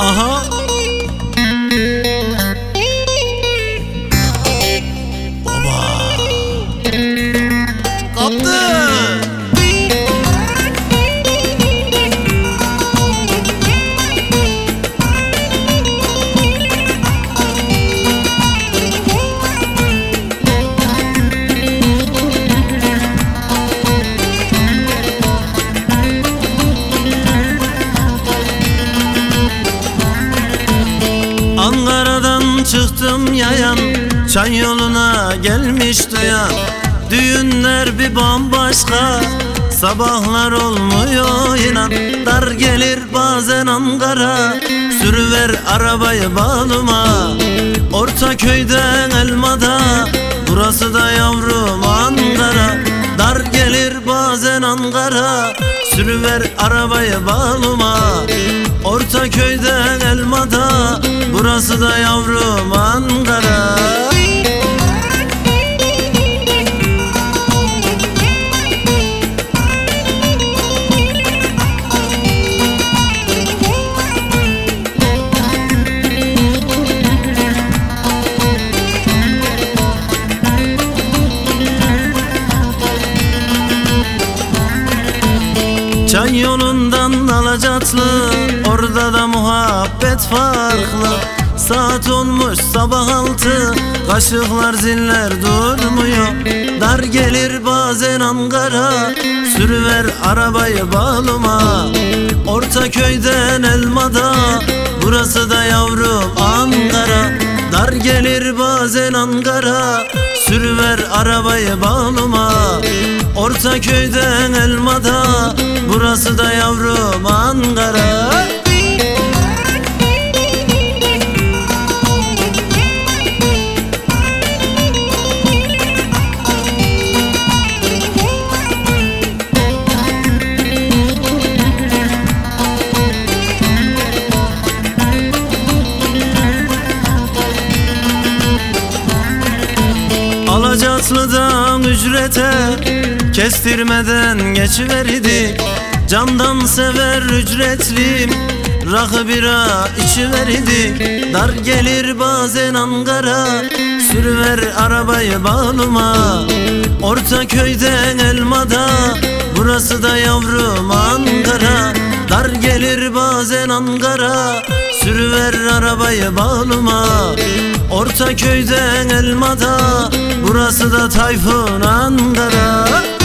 Aha. Baba. Kaptı. Ankara'dan çıktım yayan, çay yoluna gelmiş dayan. Düğünler bir bambaşka, sabahlar olmuyor inan. Dar gelir bazen Ankara, sürüver arabayı Baluma. Ortaköy'den Elmada, burası da yavrum Ankara. Dar gelir bazen Ankara, sürüver arabayı Baluma. Ortaköy'den Elmada, burası da yavrum Ankara. Çay yolundan Alacatlı, orada da muhabbet farklı. Saat olmuş sabah 6, kaşıklar ziller durmuyor. Dar gelir bazen Ankara, sürüver arabayı Baluma. Ortaköy'den Elmada, burası da yavrum Ankara. Dar gelir bazen Ankara, sürüver arabayı Baluma. Ortaköy'den Elmada, burası da yavrum Ankara. Alacatlı'dan ücrete kestirmeden geçiverdik. Candan sever ücretlim, rakı bira içiverdik. Dar gelir bazen Ankara, sürüver arabayı Baluma. Ortaköy'den Elmada, burası da yavrum Ankara. Dar gelir bazen Ankara, sürüver arabayı Baluma. Ortaköy'den Elmada, burası da Tayfun Ankara.